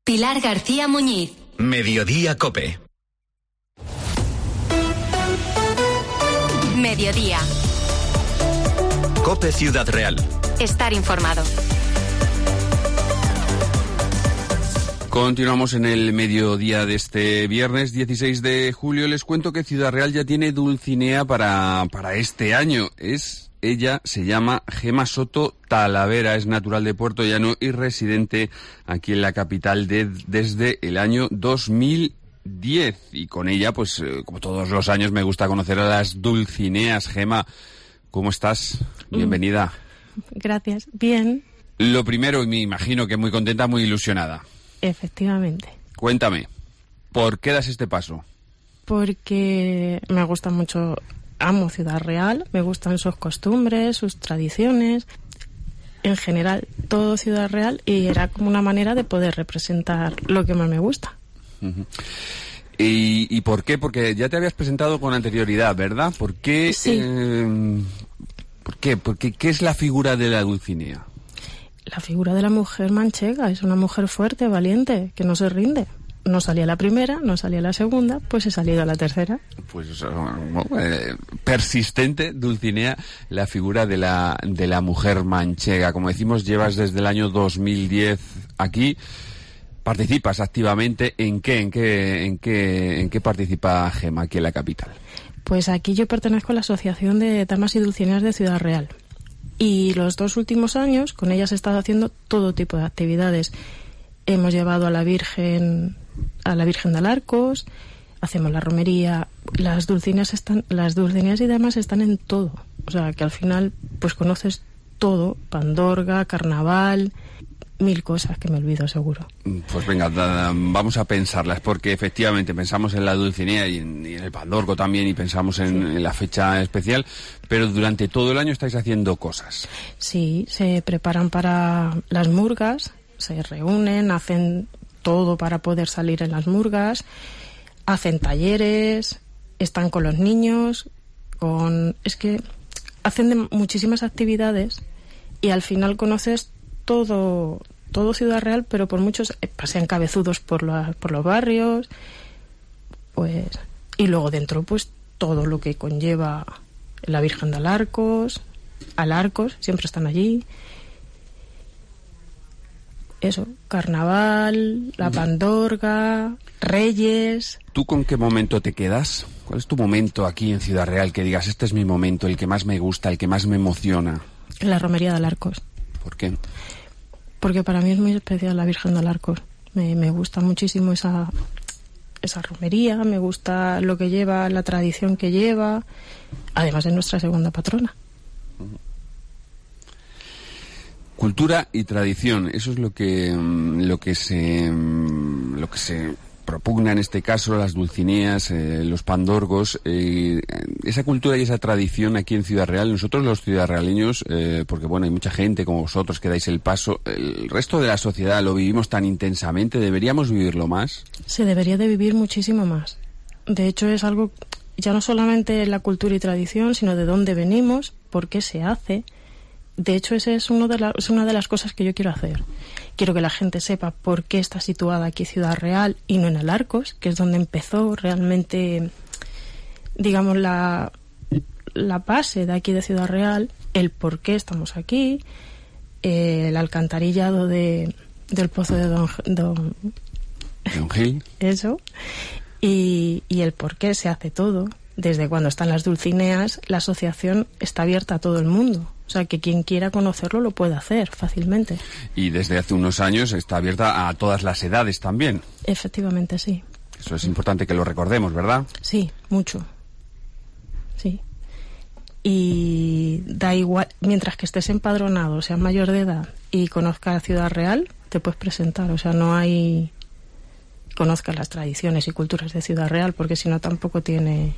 Pilar García Muñiz. Mediodía COPE. Mediodía. COPE Ciudad Real. Estar informado. Continuamos en el mediodía de este viernes 16 de julio. Les cuento que Ciudad Real ya tiene Dulcinea para este año. Ella se llama Gema Soto Talavera, es natural de Puerto Llano y residente aquí en la capital desde el año 2010. Y con ella, pues como todos los años, me gusta conocer a las Dulcineas. Gema, ¿cómo estás? Bienvenida. Gracias. Bien. Lo primero, y me imagino que muy contenta, muy ilusionada. Efectivamente. Cuéntame, ¿por qué das este paso? Porque me gusta mucho, amo Ciudad Real, me gustan sus costumbres, sus tradiciones, en general todo Ciudad Real, y era como una manera de poder representar lo que más me gusta. Uh-huh. ¿Y por qué? Porque ya te habías presentado con anterioridad, ¿verdad? ¿Por qué? Sí. ¿Por qué? Porque ¿qué es la figura de la Dulcinea? La figura de la mujer manchega es una mujer fuerte, valiente, que no se rinde. No salía la primera, no salía la segunda, pues he salido a la tercera. Pues persistente, Dulcinea, la figura de la mujer manchega. Como decimos, llevas desde el año 2010 aquí. ¿Participas activamente? ¿En qué participa Gema aquí en la capital? Pues aquí yo pertenezco a la Asociación de Damas y Dulcineas de Ciudad Real. Y los 2 últimos años con ellas he estado haciendo todo tipo de actividades. Hemos llevado a la Virgen de Alarcos, hacemos la romería, las dulcineas y damas están en todo. O sea, que al final pues conoces todo, pandorga, carnaval, 1000 cosas que me olvido seguro. Pues venga, vamos a pensarlas, porque efectivamente pensamos en la Dulcinea y en el pandorgo también, y pensamos en la fecha especial, pero durante todo el año estáis haciendo cosas. Sí, se preparan para las murgas, se reúnen, hacen todo para poder salir en las murgas, hacen talleres, están con los niños, es que hacen muchísimas actividades y al final conoces todo Ciudad Real, pero por muchos pasean cabezudos por los barrios, pues, y luego dentro pues todo lo que conlleva la Virgen de Alarcos, siempre están allí. Eso, carnaval, la pandorga, Reyes. ¿Tú con qué momento te quedas? ¿Cuál es tu momento aquí en Ciudad Real que digas, este es mi momento, el que más me gusta, el que más me emociona? La romería de Alarcos. ¿Por qué? Porque para mí es muy especial la Virgen de Alarcos. Me gusta muchísimo esa romería, me gusta lo que lleva, la tradición que lleva, además es nuestra segunda patrona. Cultura y tradición, eso es lo que se propugna en este caso, las dulcineas, los pandorgos, esa cultura y esa tradición aquí en Ciudad Real. Nosotros los ciudadraleños, porque bueno, hay mucha gente como vosotros que dais el paso, el resto de la sociedad lo vivimos tan intensamente, ¿deberíamos vivirlo más? Se debería de vivir muchísimo más. De hecho es algo, ya no solamente la cultura y tradición, sino de dónde venimos, por qué se hace. De hecho, esa es una de las cosas que yo quiero hacer. Quiero que la gente sepa por qué está situada aquí Ciudad Real y no en Alarcos, que es donde empezó realmente, digamos, la base de aquí de Ciudad Real, el por qué estamos aquí, el alcantarillado del pozo de Don Gil. Eso. Y el por qué se hace todo. Desde cuando están las Dulcineas, la asociación está abierta a todo el mundo. O sea, que quien quiera conocerlo lo puede hacer fácilmente. Y desde hace unos años está abierta a todas las edades también. Efectivamente, sí. Eso es importante que lo recordemos, ¿verdad? Sí, mucho. Sí. Y da igual, mientras que estés empadronado, seas mayor de edad y conozcas Ciudad Real, te puedes presentar. O sea, no hay... Conozcas las tradiciones y culturas de Ciudad Real, porque si no tampoco tiene...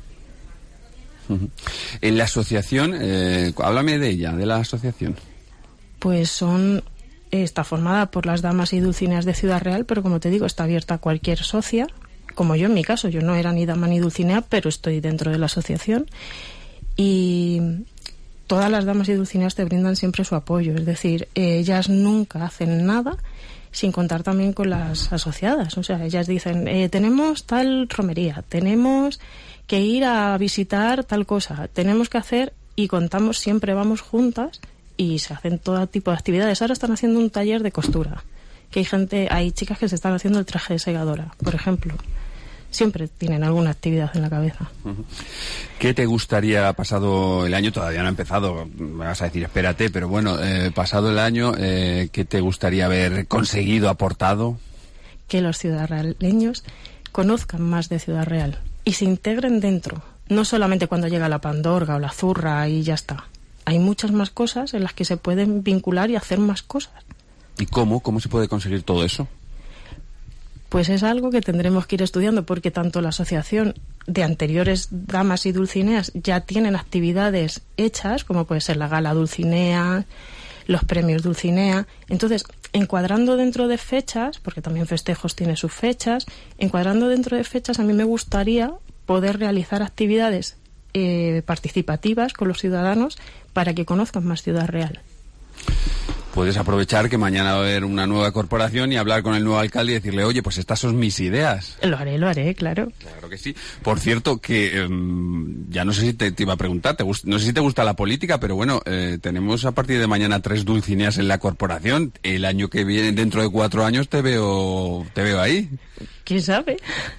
En la asociación, háblame de ella, de la asociación. Pues está formada por las damas y dulcineas de Ciudad Real, pero como te digo, está abierta a cualquier socia, como yo en mi caso. Yo no era ni dama ni dulcinea, pero estoy dentro de la asociación. Y todas las damas y dulcineas te brindan siempre su apoyo, es decir, ellas nunca hacen nada sin contar también con las asociadas. O sea, ellas dicen, tenemos tal romería, tenemos que ir a visitar tal cosa, tenemos que hacer, y contamos, siempre vamos juntas y se hacen todo tipo de actividades. Ahora están haciendo un taller de costura, que hay chicas que se están haciendo el traje de segadora, por ejemplo. Siempre tienen alguna actividad en la cabeza. ¿Qué te gustaría, pasado el año, todavía no ha empezado, me vas a decir espérate, pero bueno, pasado el año, ¿qué te gustaría haber conseguido, aportado? Que los ciudadrealeños conozcan más de Ciudad Real y se integren dentro, no solamente cuando llega la pandorga o la zurra y ya está. Hay muchas más cosas en las que se pueden vincular y hacer más cosas. ¿Y cómo? ¿Cómo se puede conseguir todo eso? Pues es algo que tendremos que ir estudiando, porque tanto la asociación de anteriores damas y dulcineas ya tienen actividades hechas, como puede ser la gala Dulcinea, los premios Dulcinea. Entonces, encuadrando dentro de fechas, porque también Festejos tiene sus fechas, encuadrando dentro de fechas, a mí me gustaría poder realizar actividades participativas con los ciudadanos para que conozcan más Ciudad Real. Puedes aprovechar que mañana va a haber una nueva corporación y hablar con el nuevo alcalde y decirle, oye, pues estas son mis ideas. Lo haré, claro. Claro que sí. Por cierto, que ya no sé si te iba a preguntar, no sé si te gusta la política, pero bueno, tenemos a partir de mañana 3 dulcineas en la corporación. El año que viene, dentro de 4 años, te veo ahí. ¿Quién sabe?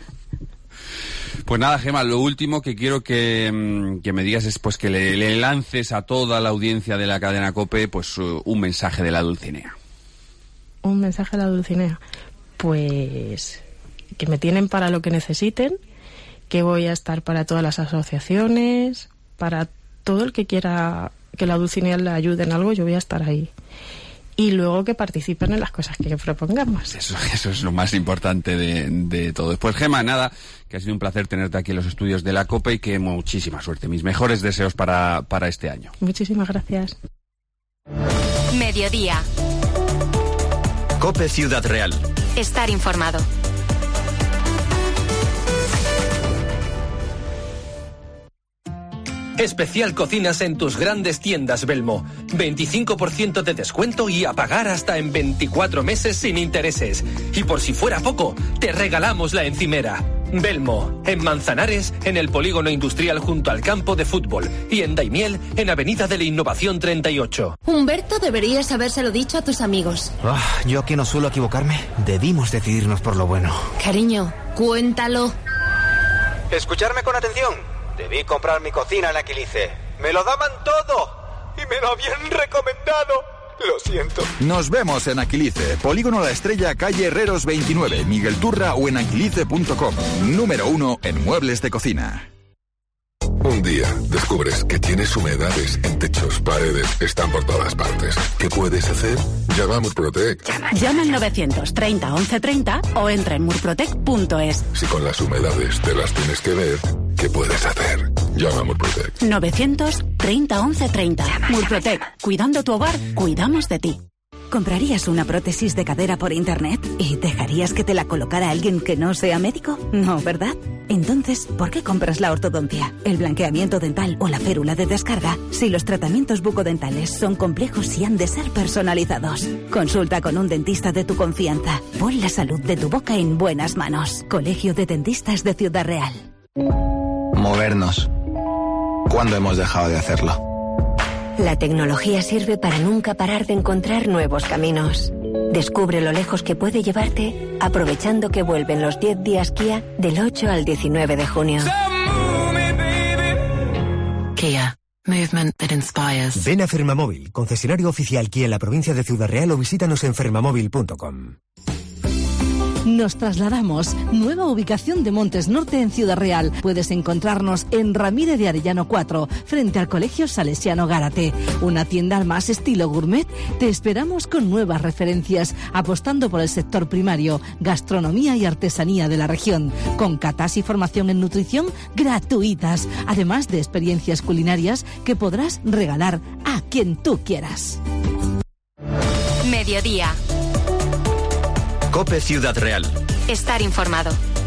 Pues nada, Gemma, lo último que quiero que me digas es pues que le lances a toda la audiencia de la cadena COPE pues un mensaje de la Dulcinea. Un mensaje de la Dulcinea. Pues que me tienen para lo que necesiten, que voy a estar para todas las asociaciones, para todo el que quiera que la Dulcinea le ayude en algo, yo voy a estar ahí. Y luego que participen en las cosas que propongamos. Eso es lo más importante de todo. Pues Gemma, nada, que ha sido un placer tenerte aquí en los estudios de la COPE y que muchísima suerte. Mis mejores deseos para este año. Muchísimas gracias. Mediodía. COPE Ciudad Real. Estar informado. Especial cocinas en tus grandes tiendas Belmo. 25% de descuento y a pagar hasta en 24 meses sin intereses. Y por si fuera poco, te regalamos la encimera. Belmo, en Manzanares, en el polígono industrial junto al campo de fútbol. Y en Daimiel, en Avenida de la Innovación 38. Humberto, deberías habérselo dicho a tus amigos. Yo que no suelo equivocarme, debimos decidirnos por lo bueno. Cariño, cuéntalo. Escucharme con atención. Debí comprar mi cocina en Aquilice. ¡Me lo daban todo! ¡Y me lo habían recomendado! Lo siento. Nos vemos en Aquilice, Polígono La Estrella, calle Herreros 29, Miguel Turra o en aquilice.com. Número 1 en muebles de cocina. Un día descubres que tienes humedades en techos, paredes, están por todas partes. ¿Qué puedes hacer? Llama a Murprotec. Llama al 930 1130 o entra en murprotec.es. Si con las humedades te las tienes que ver, ¿qué puedes hacer? Llama a Murprotec. 930 1130. Murprotec. Cuidando tu hogar, cuidamos de ti. ¿Comprarías una prótesis de cadera por internet y dejarías que te la colocara alguien que no sea médico? No, ¿verdad? Entonces, ¿por qué compras la ortodoncia, el blanqueamiento dental o la férula de descarga si los tratamientos bucodentales son complejos y han de ser personalizados? Consulta con un dentista de tu confianza. Pon la salud de tu boca en buenas manos. Colegio de Dentistas de Ciudad Real. Movernos. ¿Cuándo hemos dejado de hacerlo? La tecnología sirve para nunca parar de encontrar nuevos caminos. Descubre lo lejos que puede llevarte aprovechando que vuelven los 10 días Kia del 8 al 19 de junio. Kia. Movement that inspires. Ven a Fermamóvil, concesionario oficial Kia en la provincia de Ciudad Real, o visítanos en fermamóvil.com. Nos trasladamos. Nueva ubicación de Montes Norte en Ciudad Real. Puedes encontrarnos en Ramírez de Arellano 4, frente al Colegio Salesiano Gárate. Una tienda más estilo gourmet. Te esperamos con nuevas referencias, apostando por el sector primario, gastronomía y artesanía de la región, con catas y formación en nutrición gratuitas, además de experiencias culinarias que podrás regalar a quien tú quieras. Mediodía. COPE Ciudad Real. Estar informado.